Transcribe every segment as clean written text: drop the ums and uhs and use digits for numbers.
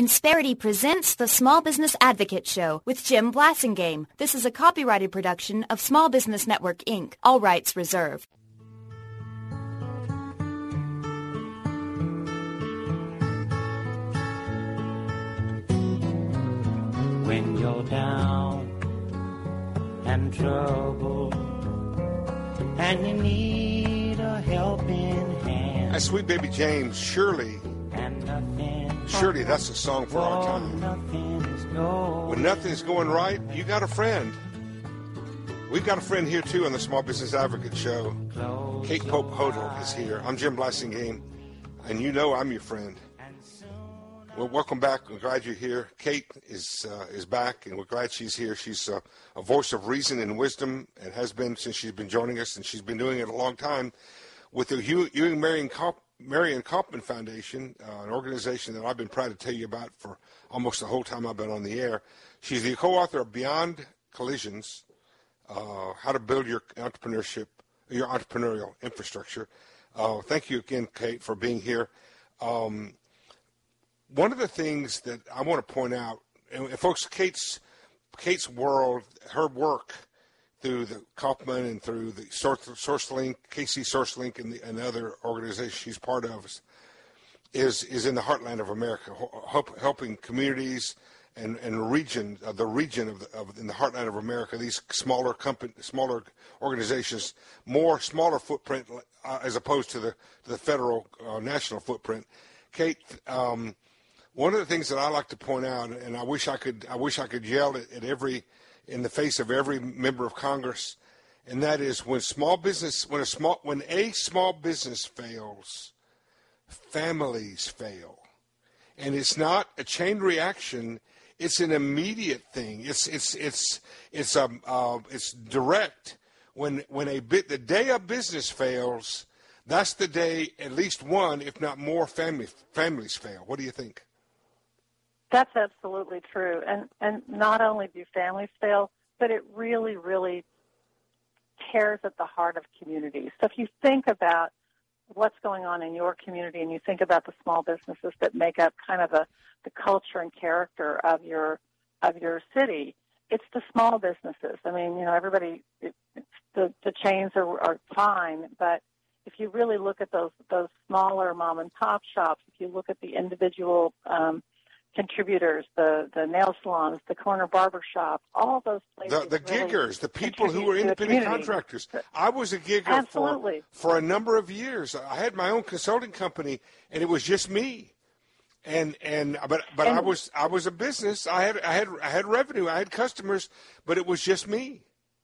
Insperity presents the Small Business Advocate Show with Jim Blasingame. This is a copyrighted production of Small Business Network, Inc. All rights reserved. When you're down and troubled and you need a helping hand. That's Sweet Baby James, Surely. Surely that's a song for our time. When nothing's going right, you got a friend. We've got a friend here, too, on the Small Business Advocate Show. Kate Pope Hodel is here. I'm Jim Blasingame, and you know I'm your friend. Well, welcome back. We're glad you're here. Kate is back, and we're glad she's here. She's a voice of reason and wisdom, and has been since she's been joining us, and she's been doing it a long time with the Ewing Marion Kauffman Foundation, an organization that I've been proud to tell you about for almost the whole time I've been on the air. She's the co-author of Beyond Collisions, How to Build Your Entrepreneurial Infrastructure. Thank you again, Kate, for being here. One of the things that I want to point out, and folks, Kate's world, her work through the Kauffman and through the SourceLink, KC SourceLink, and the other organizations she's part of, is in the heartland of America, helping communities and the region in the heartland of America. These smaller organizations, smaller footprint as opposed to the federal national footprint. Kate, one of the things that I like to point out, and I wish I could yell at in the face of every member of Congress, and that is when a small business fails, families fail, and it's not a chain reaction; it's an immediate thing. It's direct. When the day a business fails, that's the day at least one, if not more, families fail. What do you think? That's absolutely true. And not only do families fail, but it really, really tears at the heart of communities. So if you think about what's going on in your community and you think about the small businesses that make up kind of the culture and character of your city, it's the small businesses. I mean, everybody, the chains are fine, but if you really look at those smaller mom and pop shops, if you look at the individual contributors, the nail salons, the corner barber shop, all those places. The giggers, the people who were independent contractors. I was a gigger for a number of years. I had my own consulting company, and it was just me. But I was a business. I had revenue. I had customers, but it was just me.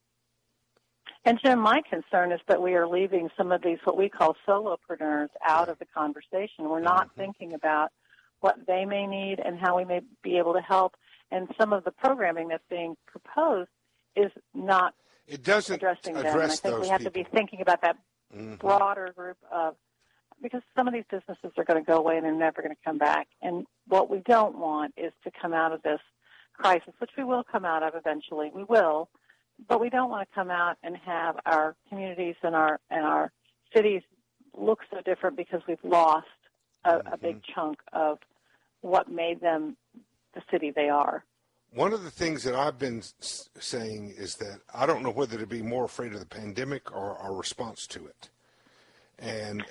And Jim, my concern is that we are leaving some of these what we call solopreneurs out of the conversation. We're not thinking about what they may need and how we may be able to help. And some of the programming that's being proposed is not addressing them. And I think we have to be thinking about that broader group of, because some of these businesses are going to go away and they're never going to come back. And what we don't want is to come out of this crisis, which we will come out of eventually. We will. But we don't want to come out and have our communities and our cities look so different because we've lost a big chunk of what made them the city they are. One of the things that I've been saying is that I don't know whether to be more afraid of the pandemic or our response to it. And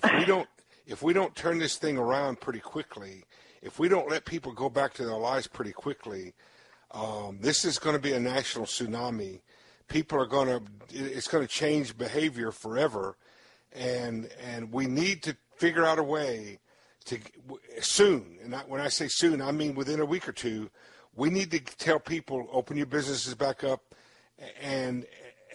if we don't turn this thing around pretty quickly, if we don't let people go back to their lives pretty quickly, this is going to be a national tsunami. It's going to change behavior forever, and we need to figure out a way to soon. And when I say soon, I mean within a week or two. We need to tell people, open your businesses back up, and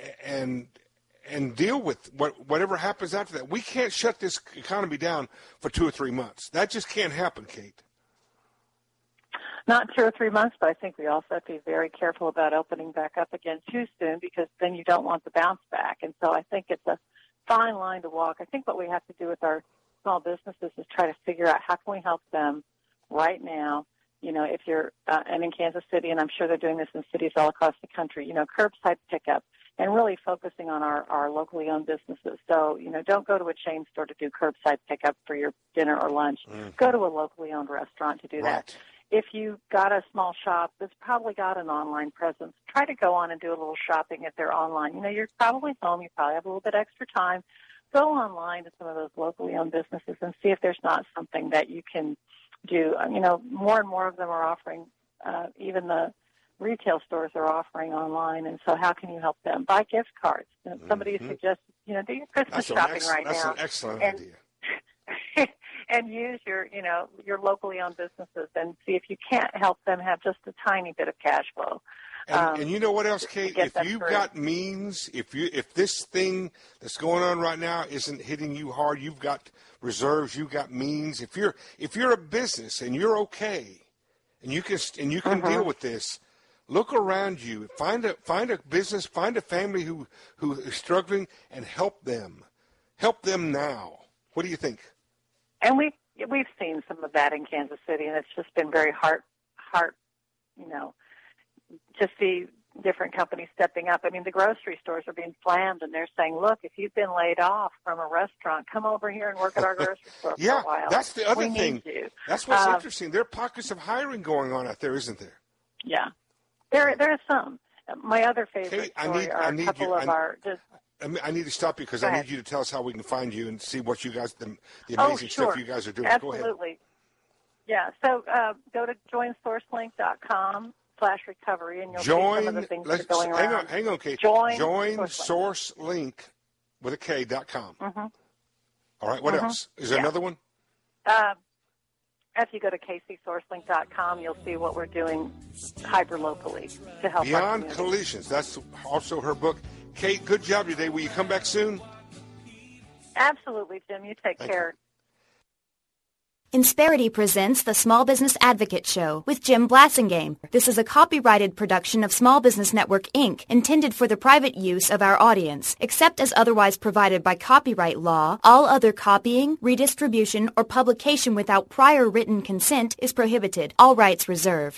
deal with whatever happens after that. We can't shut this economy down for 2 or 3 months. That just can't happen, Kate. Not 2 or 3 months, but I think we also have to be very careful about opening back up again too soon, because then you don't want the bounce back. And so I think it's a fine line to walk. I think what we have to do with our small businesses is try to figure out how can we help them right now. If you're and in Kansas City, and I'm sure they're doing this in cities all across the country, curbside pickup, and really focusing on our locally owned businesses. So, don't go to a chain store to do curbside pickup for your dinner or lunch. Go to a locally owned restaurant to do that. if you got a small shop that's probably got an online presence, try to go on and do a little shopping if they're online. You know, you're probably home. You probably have a little bit extra time. Go online to some of those locally owned businesses and see if there's not something that you can do. You know, more and more of them are offering, even the retail stores are offering online, and so how can you help them? Buy gift cards. Somebody suggested, you know, do your Christmas shopping right now. That's an excellent idea. And use your locally owned businesses and see if you can't help them have just a tiny bit of cash flow. And you know what else, Kate? If you've got means, if this thing that's going on right now isn't hitting you hard, you've got reserves, you've got means. If you're a business and you're okay, and you can deal with this, look around you. Find a business, find a family who is struggling, and help them. Help them now. What do you think? And we've seen some of that in Kansas City, and it's just been very heart, you know, to see different companies stepping up. I mean, the grocery stores are being slammed, and they're saying, look, if you've been laid off from a restaurant, come over here and work at our grocery store for a while. That's the other thing. That's what's interesting. There are pockets of hiring going on out there, isn't there? Yeah. There are some. My other favorite story are a couple of our... I need to stop you because I need you to tell us how we can find you and see what you guys, the amazing stuff you guys are doing. Absolutely. Go ahead. Yeah, so go to joinsourcelink.com/recovery and you'll see some of the things that are going around. Hang on, Kate. JoinSourceLink with a K.com. Mm-hmm. All right, what else? Is there another one? If you go to kcsourcelink.com, you'll see what we're doing hyper-locally to help Beyond Collisions. That's also her book. Kate, good job today. Will you come back soon? Absolutely, Jim. You take care. Insperity presents the Small Business Advocate Show with Jim Blasingame. This is a copyrighted production of Small Business Network, Inc., intended for the private use of our audience. Except as otherwise provided by copyright law, all other copying, redistribution, or publication without prior written consent is prohibited. All rights reserved.